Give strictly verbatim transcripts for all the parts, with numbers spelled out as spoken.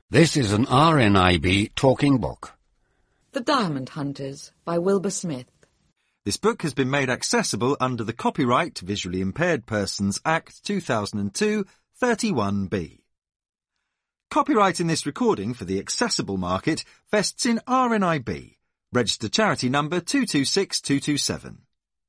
This is an R N I B talking book. The Diamond Hunters by Wilbur Smith. This book has been made accessible under the Copyright to Visually Impaired Persons Act two thousand two, thirty-one B. Copyright in this recording for the accessible market vests in R N I B, registered charity number two two six two two seven.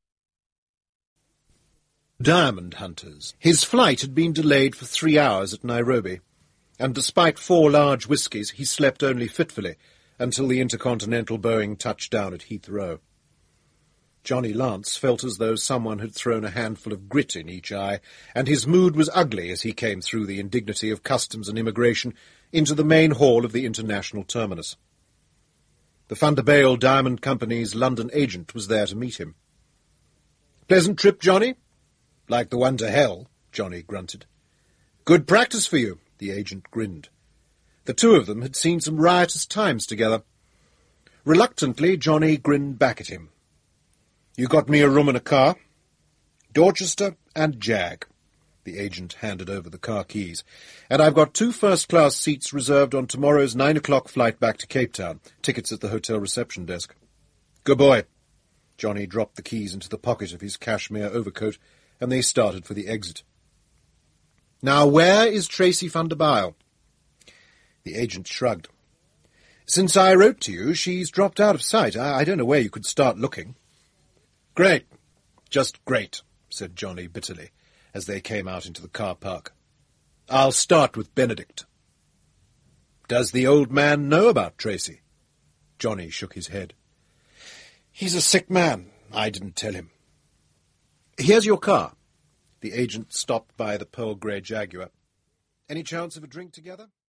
Diamond Hunters. His flight had been delayed for three hours at Nairobi, and despite four large whiskies, he slept only fitfully until the Intercontinental Boeing touched down at Heathrow. Johnny Lance felt as though someone had thrown a handful of grit in each eye, and his mood was ugly as he came through the indignity of customs and immigration into the main hall of the international terminus. The Thunderbale Diamond Company's London agent was there to meet him. "Pleasant trip, Johnny?" "Like the one to hell," Johnny grunted. "Good practice for you," the agent grinned. The two of them had seen some riotous times together. Reluctantly, Johnny grinned back at him. "You got me a room and a car?" "Dorchester and Jag." The agent handed over the car keys. "And I've got two first-class seats reserved on tomorrow's nine o'clock flight back to Cape Town. Tickets at the hotel reception desk." "Good boy." Johnny dropped the keys into the pocket of his cashmere overcoat, and they started for the exit. "Now, where is Tracy Thunderbile?" The agent shrugged. "Since I wrote to you, she's dropped out of sight. I, I don't know where you could start looking." "Great. Just great," said Johnny bitterly, as they came out into the car park. "I'll start with Benedict." "Does the old man know about Tracy?" Johnny shook his head. "He's a sick man. I didn't tell him." "Here's your car." The agent stopped by the pearl grey Jaguar. "Any chance of a drink together?"